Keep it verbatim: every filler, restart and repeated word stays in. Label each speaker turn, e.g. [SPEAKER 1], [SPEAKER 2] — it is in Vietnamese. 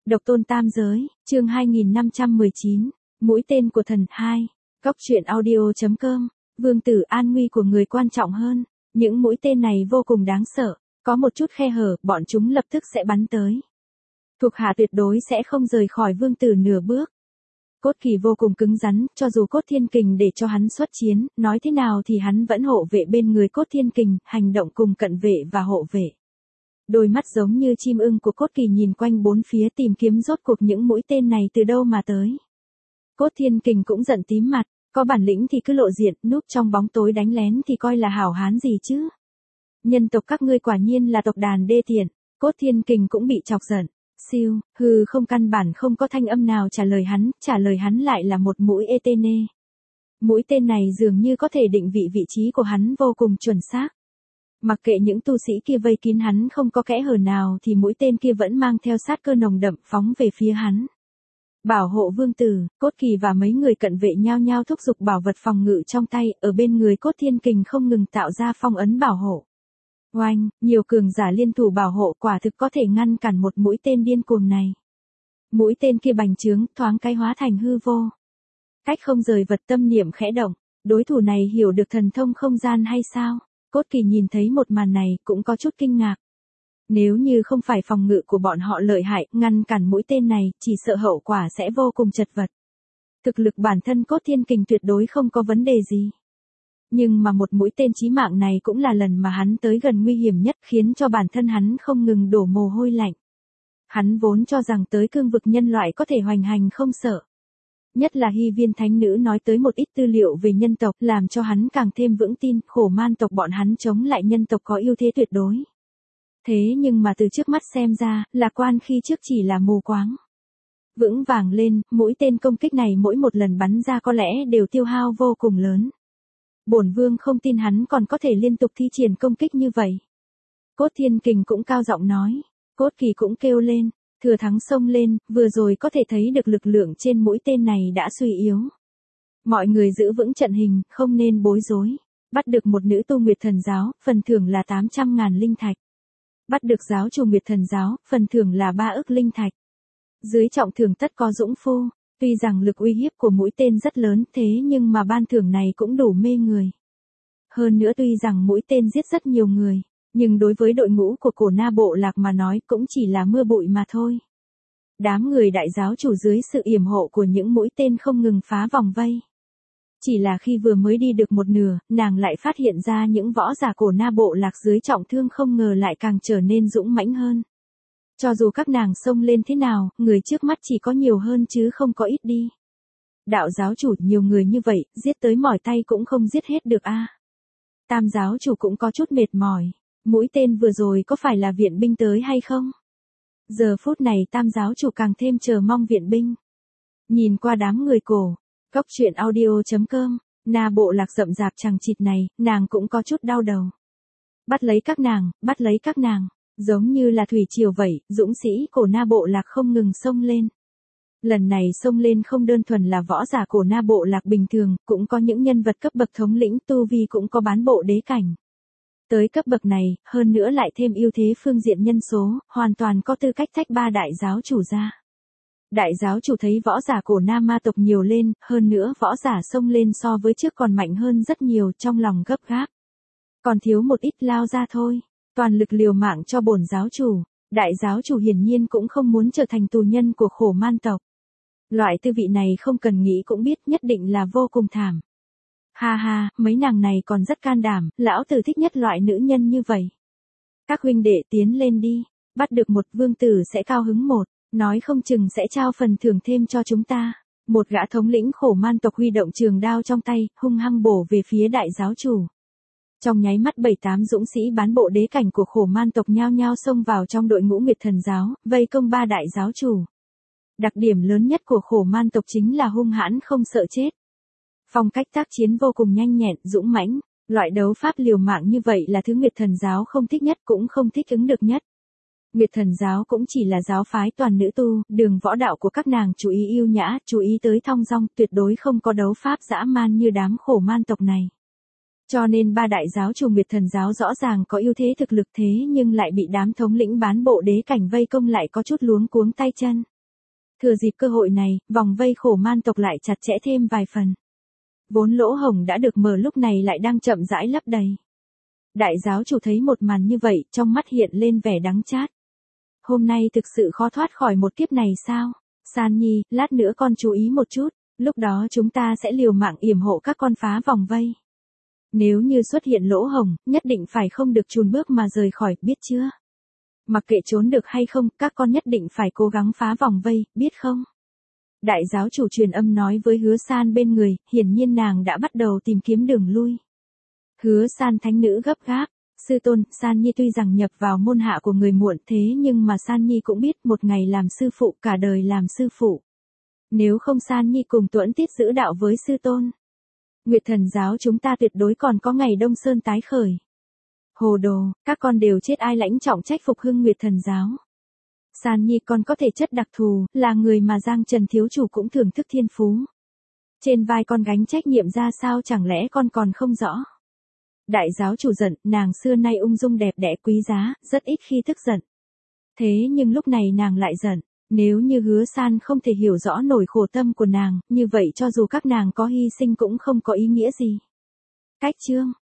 [SPEAKER 1] Độc tôn tam giới, chương hai nghìn năm trăm mười chín, mũi tên của thần hai. Góc truyện audio.com, vương tử an nguy của người quan trọng hơn. Những mũi tên này vô cùng đáng sợ, có một chút khe hở, bọn chúng lập tức sẽ bắn tới. Thuộc hạ tuyệt đối sẽ không rời khỏi vương tử nửa bước. Cốt Kỳ vô cùng cứng rắn, cho dù Cốt Thiên Kình để cho hắn xuất chiến, nói thế nào thì hắn vẫn hộ vệ bên người Cốt Thiên Kình, hành động cùng cận vệ và hộ vệ. Đôi mắt giống như chim ưng của Cốt Kỳ nhìn quanh bốn phía tìm kiếm rốt cuộc những mũi tên này từ đâu mà tới. Cốt Thiên Kình cũng giận tím mặt, có bản lĩnh thì cứ lộ diện, núp trong bóng tối đánh lén thì coi là hảo hán gì chứ. Nhân tộc các ngươi quả nhiên là tộc đàn đê tiện. Cốt Thiên Kình cũng bị chọc giận. Siêu, hừ không căn bản không có thanh âm nào trả lời hắn, trả lời hắn lại là một mũi Etene. Mũi tên này dường như có thể định vị vị trí của hắn vô cùng chuẩn xác. Mặc kệ những tu sĩ kia vây kín hắn không có kẽ hở nào thì mũi tên kia vẫn mang theo sát cơ nồng đậm phóng về phía hắn. Bảo hộ vương tử, Cốt Kỳ và mấy người cận vệ nhao nhao thúc giục bảo vật phòng ngự trong tay, ở bên người Cốt Thiên Kình không ngừng tạo ra phong ấn bảo hộ. Oanh, nhiều cường giả liên thủ bảo hộ quả thực có thể ngăn cản một mũi tên điên cuồng này. Mũi tên kia bành trướng, thoáng cái hóa thành hư vô. Cách không rời vật tâm niệm khẽ động, đối thủ này hiểu được thần thông không gian hay sao? Cốt Kỳ nhìn thấy một màn này cũng có chút kinh ngạc. Nếu như không phải phòng ngự của bọn họ lợi hại, ngăn cản mũi tên này, chỉ sợ hậu quả sẽ vô cùng chật vật. Thực lực bản thân Cốt Thiên Kình tuyệt đối không có vấn đề gì. Nhưng mà một mũi tên chí mạng này cũng là lần mà hắn tới gần nguy hiểm nhất, khiến cho bản thân hắn không ngừng đổ mồ hôi lạnh. Hắn vốn cho rằng tới cương vực nhân loại có thể hoành hành không sợ. Nhất là Hy Viên Thánh Nữ nói tới một ít tư liệu về nhân tộc, làm cho hắn càng thêm vững tin, khổ man tộc bọn hắn chống lại nhân tộc có ưu thế tuyệt đối. Thế nhưng mà từ trước mắt xem ra, lạc quan khi trước chỉ là mù quáng. Vững vàng lên, mũi tên công kích này mỗi một lần bắn ra có lẽ đều tiêu hao vô cùng lớn. Bổn vương không tin hắn còn có thể liên tục thi triển công kích như vậy. Cốt Thiên Kình cũng cao giọng nói. Cốt Kỳ cũng kêu lên, thừa thắng xông lên, vừa rồi có thể thấy được lực lượng trên mũi tên này đã suy yếu. Mọi người giữ vững trận hình, không nên bối rối. Bắt được một nữ tu Nguyệt Thần Giáo, phần thưởng là tám trăm ngàn linh thạch. Bắt được giáo chủ Nguyệt Thần Giáo, phần thưởng là ba ức linh thạch. Dưới trọng thưởng tất có dũng phu. Tuy rằng lực uy hiếp của mũi tên rất lớn thế nhưng mà ban thưởng này cũng đủ mê người. Hơn nữa tuy rằng mũi tên giết rất nhiều người, nhưng đối với đội ngũ của Cổ Na bộ lạc mà nói cũng chỉ là mưa bụi mà thôi. Đám người đại giáo chủ dưới sự yểm hộ của những mũi tên không ngừng phá vòng vây. Chỉ là khi vừa mới đi được một nửa, nàng lại phát hiện ra những võ giả Cổ Na bộ lạc dưới trọng thương không ngờ lại càng trở nên dũng mãnh hơn. Cho dù các nàng xông lên thế nào, người trước mắt chỉ có nhiều hơn chứ không có ít đi. Đạo giáo chủ nhiều người như vậy, giết tới mỏi tay cũng không giết hết được a. Tam giáo chủ cũng có chút mệt mỏi. Mũi tên vừa rồi có phải là viện binh tới hay không? Giờ phút này tam giáo chủ càng thêm chờ mong viện binh. Nhìn qua đám người cổ, góc truyện audio.com, Na bộ lạc rậm rạp chằng chịt này, nàng cũng có chút đau đầu. Bắt lấy các nàng, bắt lấy các nàng. Giống như là thủy triều vậy, dũng sĩ Cổ Na bộ lạc không ngừng xông lên. Lần này xông lên không đơn thuần là võ giả Cổ Na bộ lạc bình thường, cũng có những nhân vật cấp bậc thống lĩnh tu vi cũng có bán bộ đế cảnh. Tới cấp bậc này, hơn nữa lại thêm ưu thế phương diện nhân số, hoàn toàn có tư cách thách ba đại giáo chủ ra. Đại giáo chủ thấy võ giả Cổ Na ma tộc nhiều lên, hơn nữa võ giả xông lên so với trước còn mạnh hơn rất nhiều, trong lòng gấp gáp. Còn thiếu một ít lao ra thôi. Toàn lực liều mạng cho bổn giáo chủ, đại giáo chủ hiển nhiên cũng không muốn trở thành tù nhân của khổ man tộc. Loại tư vị này không cần nghĩ cũng biết nhất định là vô cùng thảm. Ha ha, mấy nàng này còn rất can đảm, lão tử thích nhất loại nữ nhân như vậy. Các huynh đệ tiến lên đi, bắt được một vương tử sẽ cao hứng một, nói không chừng sẽ trao phần thưởng thêm cho chúng ta. Một gã thống lĩnh khổ man tộc huy động trường đao trong tay, hung hăng bổ về phía đại giáo chủ. Trong nháy mắt bảy tám dũng sĩ bán bộ đế cảnh của khổ man tộc nhao nhao xông vào trong đội ngũ Nguyệt Thần Giáo, vây công ba đại giáo chủ. Đặc điểm lớn nhất của khổ man tộc chính là hung hãn không sợ chết. Phong cách tác chiến vô cùng nhanh nhẹn, dũng mãnh, loại đấu pháp liều mạng như vậy là thứ Nguyệt Thần Giáo không thích nhất cũng không thích ứng được nhất. Nguyệt Thần Giáo cũng chỉ là giáo phái toàn nữ tu, đường võ đạo của các nàng chú ý yêu nhã, chú ý tới thong dong, tuyệt đối không có đấu pháp dã man như đám khổ man tộc này. Cho nên ba đại giáo chủ Nguyệt Thần Giáo rõ ràng có ưu thế thực lực thế nhưng lại bị đám thống lĩnh bán bộ đế cảnh vây công lại có chút luống cuống tay chân. Thừa dịp cơ hội này, vòng vây khổ man tộc lại chặt chẽ thêm vài phần. Vốn lỗ hổng đã được mở lúc này lại đang chậm rãi lấp đầy. Đại giáo chủ thấy một màn như vậy, trong mắt hiện lên vẻ đắng chát. Hôm nay thực sự khó thoát khỏi một kiếp này sao? San Nhi, lát nữa con chú ý một chút, lúc đó chúng ta sẽ liều mạng yểm hộ các con phá vòng vây. Nếu như xuất hiện lỗ hổng, nhất định phải không được chùn bước mà rời khỏi, biết chưa? Mặc kệ trốn được hay không, các con nhất định phải cố gắng phá vòng vây, biết không? Đại giáo chủ truyền âm nói với Hứa San bên người, hiển nhiên nàng đã bắt đầu tìm kiếm đường lui. Hứa San thánh nữ gấp gáp, sư tôn, San Nhi tuy rằng nhập vào môn hạ của người muộn thế nhưng mà San Nhi cũng biết một ngày làm sư phụ cả đời làm sư phụ. Nếu không San Nhi cùng Tuẫn Tiết giữ đạo với sư tôn. Nguyệt Thần giáo chúng ta tuyệt đối còn có ngày Đông Sơn tái khởi. Hồ đồ, các con đều chết ai lãnh trọng trách phục hưng Nguyệt Thần giáo. San Nhi con có thể chất đặc thù, là người mà Giang Trần thiếu chủ cũng thưởng thức thiên phú. Trên vai con gánh trách nhiệm ra sao chẳng lẽ con còn không rõ. Đại giáo chủ giận, nàng xưa nay ung dung đẹp đẽ quý giá, rất ít khi tức giận. Thế nhưng lúc này nàng lại giận, nếu như Hứa San không thể hiểu rõ nổi khổ tâm của nàng, như vậy cho dù các nàng có hy sinh cũng không có ý nghĩa gì. Cách chương